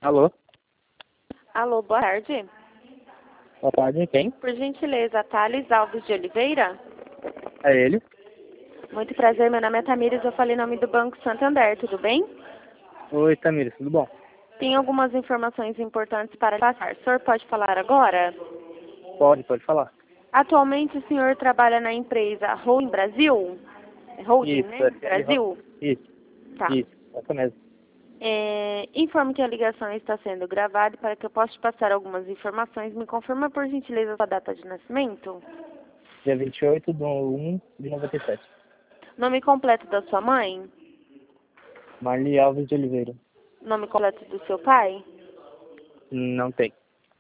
Alô? Alô, boa tarde. Boa tarde, quem? Por gentileza, Thales Alves de Oliveira? É ele? Muito prazer, meu nome é Tamires, eu falei em nome do Banco Santander, tudo bem? Oi, Tamires, tudo bom? Tem algumas informações importantes para passar. O senhor pode falar agora? Pode falar. Atualmente o senhor trabalha na empresa Holding Brasil? Holding, Isso, né? Brasil? Tá. essa mesmo. Informo que a ligação está sendo gravada e para que eu possa te passar algumas informações, me confirma por gentileza a sua data de nascimento? Dia 28/1/97. Nome completo da sua mãe? Marli Alves de Oliveira. Nome completo do seu pai? Não tem.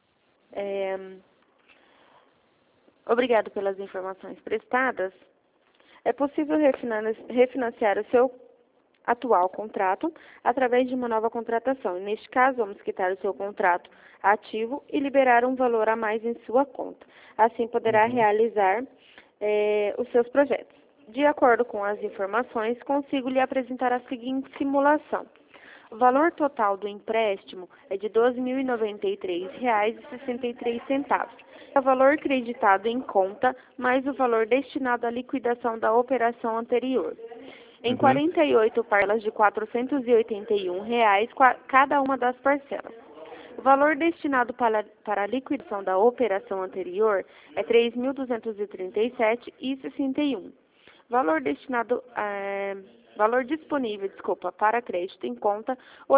Obrigado pelas informações prestadas. É possível refinanciar o seu atual contrato através de uma nova contratação. E neste caso, vamos quitar o seu contrato ativo e liberar um valor a mais em sua conta. Assim poderá realizar os seus projetos. De acordo com as informações, consigo lhe apresentar a seguinte simulação. O valor total do empréstimo é de R$ 12.093,63. É o valor creditado em conta, mais o valor destinado à liquidação da operação anterior. Em 48 parcelas de R$ 481, cada uma das parcelas. O valor destinado para a liquidação da operação anterior é R$ 3.237,61. Valor disponível, para crédito em conta, R$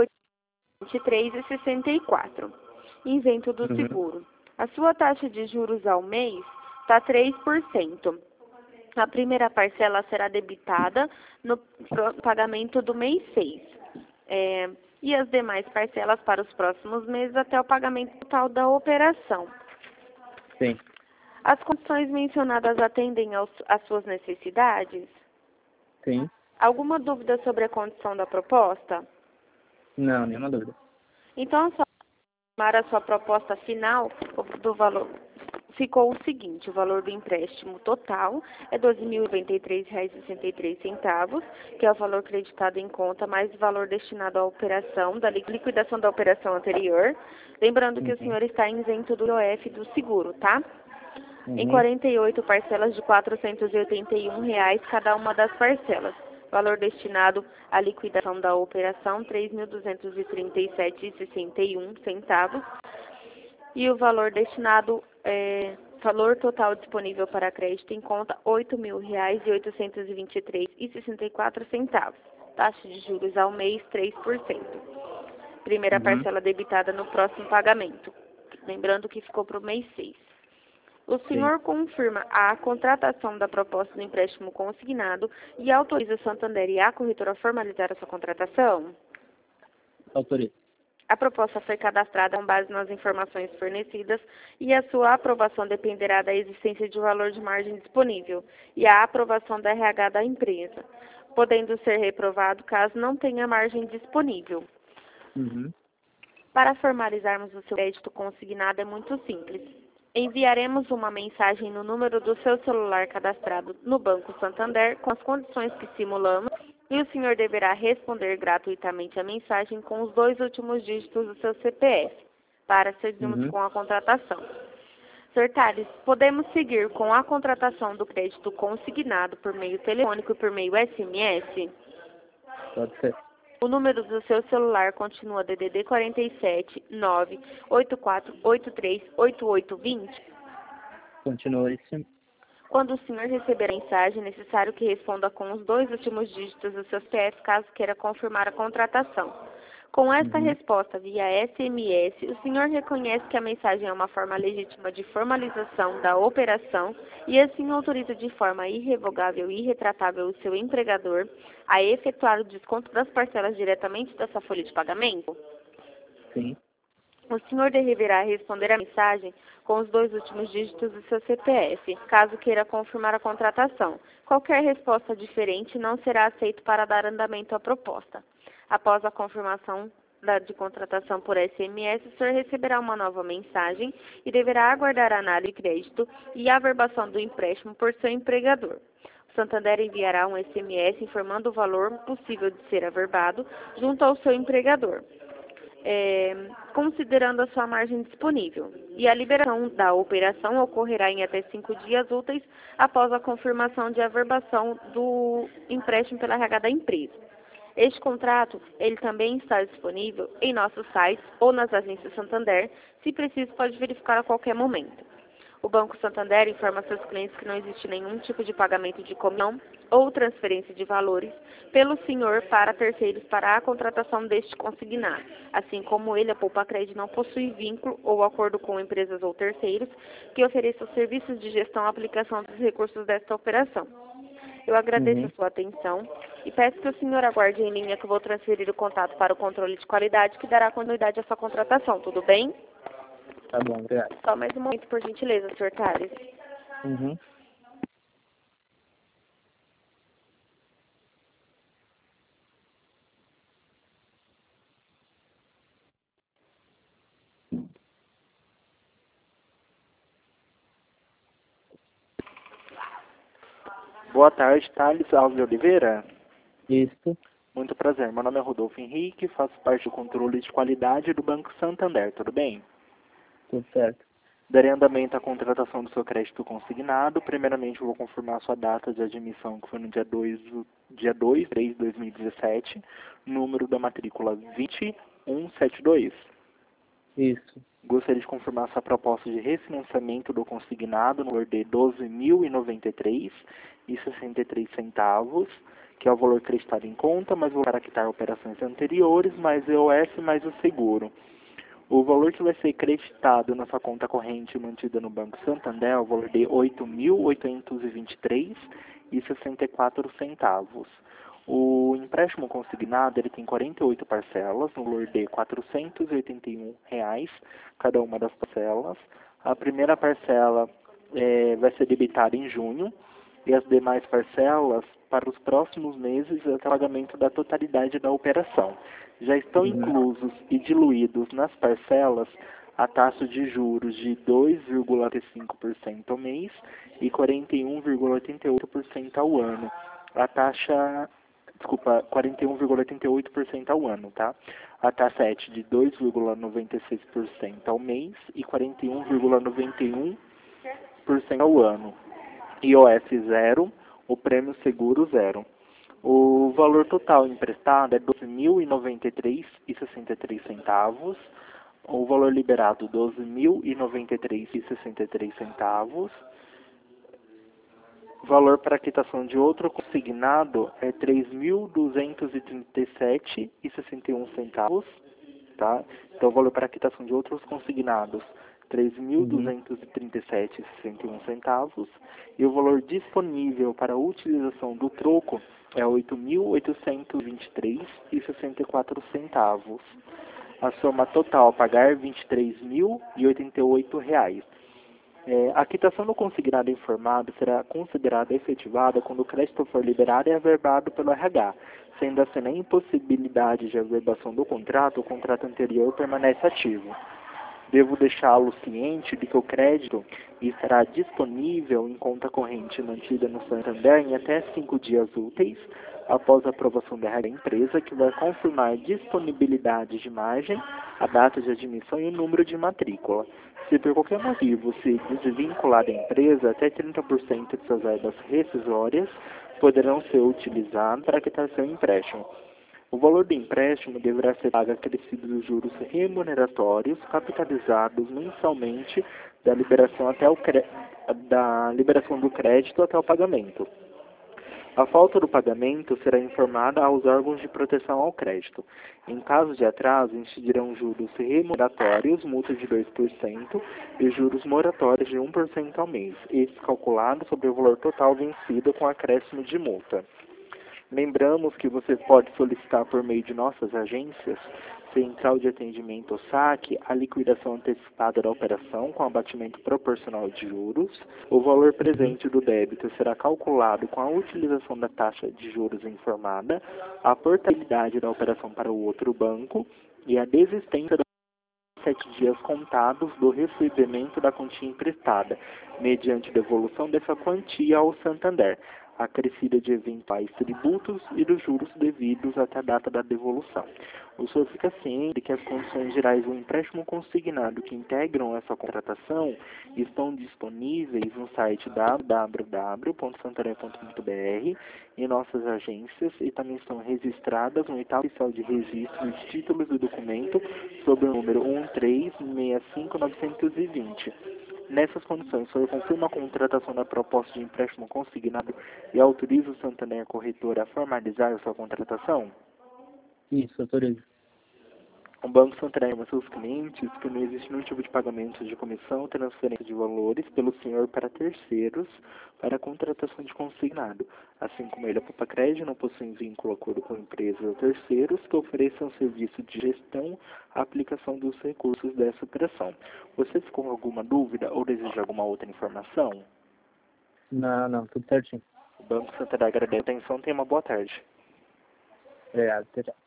8.083,64. Invento do seguro. A sua taxa de juros ao mês está 3%. A primeira parcela será debitada no pagamento do mês 6. E as demais parcelas para os próximos meses até o pagamento total da operação. Sim. As condições mencionadas atendem às suas necessidades? Sim. Alguma dúvida sobre a condição da proposta? Não, nenhuma dúvida. Então, só para a sua proposta final do valor, ficou o seguinte: o valor do empréstimo total é R$ 12.093,63, que é o valor creditado em conta, mais o valor destinado à operação, da liquidação da operação anterior. Lembrando que o senhor está isento do IOF do seguro, tá? Em 48 parcelas de R$ 481, cada uma das parcelas. Valor destinado à liquidação da operação, R$ 3.237,61. E o valor destinado, valor total disponível para crédito em conta, R$ 8.823,64. Taxa de juros ao mês, 3%. Primeira parcela debitada no próximo pagamento. Lembrando que ficou para o mês 6. O senhor confirma a contratação da proposta do empréstimo consignado e autoriza o Santander e a corretora a formalizar a sua contratação? Autorizo. A proposta foi cadastrada com base nas informações fornecidas e a sua aprovação dependerá da existência de valor de margem disponível e a aprovação da RH da empresa, podendo ser reprovado caso não tenha margem disponível. Para formalizarmos o seu crédito consignado é muito simples. Enviaremos uma mensagem no número do seu celular cadastrado no Banco Santander com as condições que simulamos e o senhor deverá responder gratuitamente a mensagem com os 2 últimos dígitos do seu CPF para seguirmos com a contratação. Sr. Thales, podemos seguir com a contratação do crédito consignado por meio telefônico e por meio SMS? Pode ser. O número do seu celular continua DDD 47 98483 8820. Continua isso. Quando o senhor receber a mensagem, é necessário que responda com os 2 últimos dígitos do seu CPF, caso queira confirmar a contratação. Com esta resposta via SMS, o senhor reconhece que a mensagem é uma forma legítima de formalização da operação e assim autoriza de forma irrevogável e irretratável o seu empregador a efetuar o desconto das parcelas diretamente da sua folha de pagamento? Sim. O senhor deverá responder a mensagem com os 2 últimos dígitos do seu CPF, caso queira confirmar a contratação. Qualquer resposta diferente não será aceito para dar andamento à proposta. Após a confirmação de contratação por SMS, o senhor receberá uma nova mensagem e deverá aguardar a análise de crédito e a averbação do empréstimo por seu empregador. O Santander enviará um SMS informando o valor possível de ser averbado junto ao seu empregador. considerando a sua margem disponível. E a liberação da operação ocorrerá em até 5 dias úteis após a confirmação de averbação do empréstimo pela RH da empresa. Este contrato, ele também está disponível em nossos sites ou nas agências Santander. Se preciso, pode verificar a qualquer momento. O Banco Santander informa a seus clientes que não existe nenhum tipo de pagamento de comissão ou transferência de valores pelo senhor para terceiros para a contratação deste consignado. Assim como ele, a Poupacred não possui vínculo ou acordo com empresas ou terceiros que ofereçam serviços de gestão e aplicação dos recursos desta operação. Eu agradeço a sua atenção e peço que o senhor aguarde em linha que eu vou transferir o contato para o controle de qualidade que dará continuidade à sua contratação, tudo bem? Tá bom, obrigado. Só mais um momento, por gentileza, Sr. Tales. Boa tarde, Thales Alves de Oliveira. Isso, Muito prazer, meu nome é Rodolfo Henrique, faço parte do controle de qualidade do Banco Santander, tudo bem? tudo certo. Darei andamento à contratação do seu crédito consignado. Primeiramente, eu vou confirmar a sua data de admissão, que foi no dia 2 de 3 de 2017, número da matrícula 20172. Isso, Gostaria de confirmar sua proposta de refinanciamento do consignado no valor de R$ 12.093,63, que é o valor acreditado em conta, mas vou para quitar operações anteriores, mais EOS, mais o seguro. O valor que vai ser creditado na sua conta corrente mantida no Banco Santander é o valor de R$ 8.823,64. O empréstimo consignado ele tem 48 parcelas, no valor de R$ 481, cada uma das parcelas. A primeira parcela vai ser debitada em junho e as demais parcelas para os próximos meses até o pagamento da totalidade da operação. Já estão inclusos e diluídos nas parcelas a taxa de juros de 2,5% ao mês e 41,88% ao ano. A taxa 41,88% ao ano, tá? A taxa é de 2,96% ao mês e 41,91% ao ano. IOF 0, o prêmio seguro 0. O valor total emprestado é R$ 12.093,63. O valor liberado R$ 12.093,63. O valor para quitação de outro consignado é R$ 3.237,61, tá? Então, o valor para quitação de outros consignados, R$ 3.237,61, e o valor disponível para a utilização do troco é R$ 8.823,64. A soma total a pagar R$ 23.088. A quitação do consignado informado será considerada efetivada quando o crédito for liberado e averbado pelo RH. Sendo assim, na impossibilidade de averbação do contrato, o contrato anterior permanece ativo. Devo deixá-lo ciente de que o crédito estará disponível em conta corrente mantida no Santander em até 5 dias úteis, após a aprovação da empresa, que vai confirmar a disponibilidade de margem, a data de admissão e o número de matrícula. Se por qualquer motivo se desvincular da empresa, até 30% de suas verbas rescisórias poderão ser utilizadas para quitar seu empréstimo. O valor do empréstimo deverá ser pago acrescido dos juros remuneratórios capitalizados mensalmente da liberação do crédito até o pagamento. A falta do pagamento será informada aos órgãos de proteção ao crédito. Em caso de atraso, incidirão juros remuneratórios, multa de 2% e juros moratórios de 1% ao mês, estes calculados sobre o valor total vencido com acréscimo de multa. Lembramos que você pode solicitar por meio de nossas agências, Central de Atendimento ou SAC, a liquidação antecipada da operação com abatimento proporcional de juros. O valor presente do débito será calculado com a utilização da taxa de juros informada, a portabilidade da operação para o outro banco e a desistência da 7 dias contados do recebimento da quantia emprestada, mediante devolução dessa quantia ao Santander. acrescida de eventuais tributos e dos juros devidos até a data da devolução. O senhor fica ciente que as condições gerais do empréstimo consignado que integram essa contratação estão disponíveis no site www.santander.br, em nossas agências, e também estão registradas no Edital Oficial de Registro de Títulos e Documento sob o número 1365920. Nessas condições, o senhor confirma a contratação da proposta de empréstimo consignado e autoriza o Santander Corretora a formalizar a sua contratação? Isso, autorizo. O Banco Santander informa seus clientes que não existe nenhum tipo de pagamento de comissão ou transferência de valores pelo senhor para terceiros para a contratação de consignado, assim como ele, a Poupa Crédito, não possui vínculo ou acordo com empresas ou terceiros que ofereçam serviço de gestão à aplicação dos recursos dessa operação. Você ficou com alguma dúvida ou deseja alguma outra informação? Não, tudo certinho. O Banco Santander agradece a atenção. Tenha uma boa tarde. Obrigado, até já.